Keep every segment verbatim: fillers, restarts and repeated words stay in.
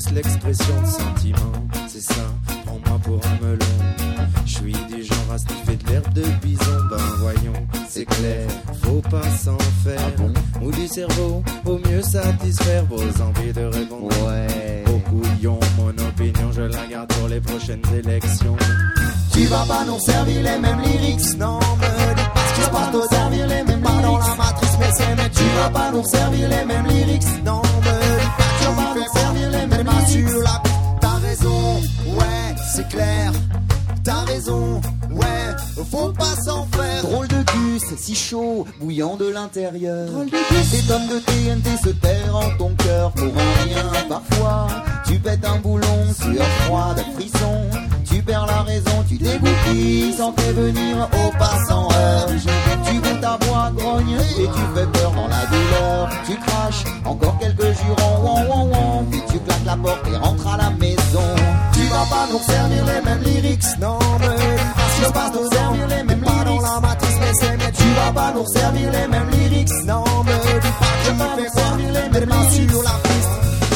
juste l'expression de sentiment. C'est ça, prends-moi pour un melon. Je suis du genre à sniffer de l'herbe de bison. Ben voyons, c'est clair, faut pas s'en faire. Ah bon? Ou du cerveau, au mieux satisfaire vos envies de répondre. Ouais. Au couillon, mon opinion, je la garde pour les prochaines élections. Tu vas pas nous servir les mêmes lyrics, non me dis pas ce qui se passe, nous servir les mêmes pas dans la matrice, mais c'est mais tu vas pas nous servir les mêmes lyrics, non me dis pas tu vas pas nous servir les mêmes lyrics. Sur la t'as raison, ouais, c'est clair, t'as raison, ouais, faut pas s'en faire. Drôle de cul, c'est si chaud, bouillant de l'intérieur. Drôle de cul, ces tonnes de T N T se terrent en ton cœur pour un rien. Parfois, tu pètes un boulon, sueur froide, frisson. Tu perds la raison, tu dégoupilles sans prévenir aux passants heures. Tu goûtes ta voix grogne et tu fais peur dans la douleur. Tu craches encore quelques jurons, ouan ouan ouan. Puis tu claques la porte et rentres à la maison. Tu vas pas nous servir les mêmes lyrics, non mais parce que pas nous servir les mêmes pas dans la matrice, mais c'est mais tu vas pas nous servir les mêmes lyrics, non mais dis pas que tu me fais servir les mêmes lyrics sur la piste.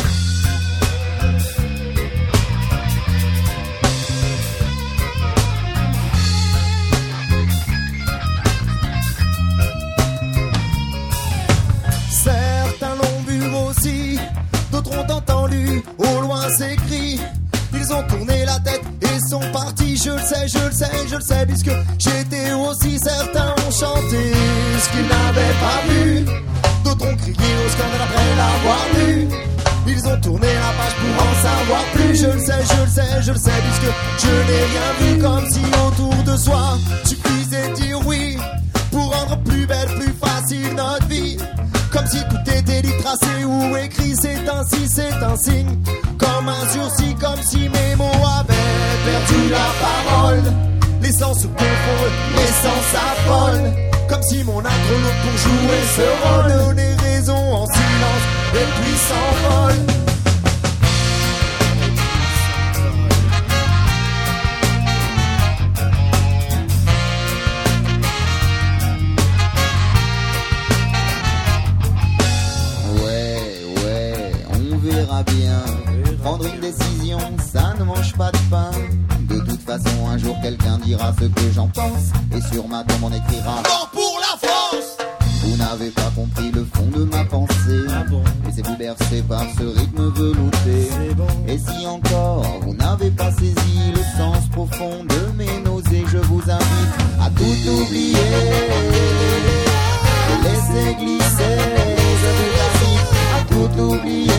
D'autres ont entendu, au loin ces cris. Ils ont tourné la tête et sont partis. Je le sais, je le sais, je le sais, puisque j'étais aussi. Certains ont chanté ce qu'ils n'avaient pas vu. D'autres ont crié au scandale après l'avoir lu. Ils ont tourné la page pour en savoir plus. Je le sais, je le sais, je le sais, puisque je n'ai rien vu. Comme si autour de soi suffisait de dire oui pour rendre plus belle, plus facile notre vie. Comme si tout était dit, tracé ou écrit, c'est ainsi, c'est un signe. Comme un sursis, comme si mes mots avaient perdu la parole. L'essence se confond, l'essence affole. Comme si mon acrologue pour jouer ce rôle donnait raison en silence et puis s'envole. Bien. Prendre une décision, ça ne mange pas de pain. De toute façon, un jour quelqu'un dira ce que j'en pense. Et sur ma tombe on écrira mort pour la France. Vous n'avez pas compris le fond de ma pensée. Ah bon? Laissez-vous bercer par ce rythme velouté. Bon. Et si encore vous n'avez pas saisi le sens profond de mes nausées, je vous invite à tout oublier, de laisser glisser. Je vous invite à tout oublier.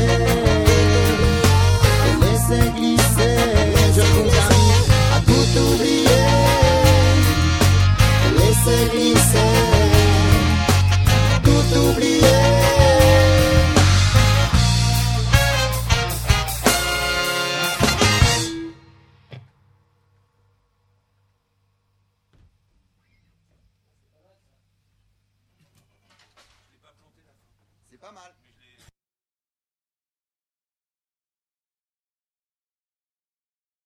Laissez glisser, je vous invite à tout oublier. Laissez glisser, tout oublier. C'est pas mal.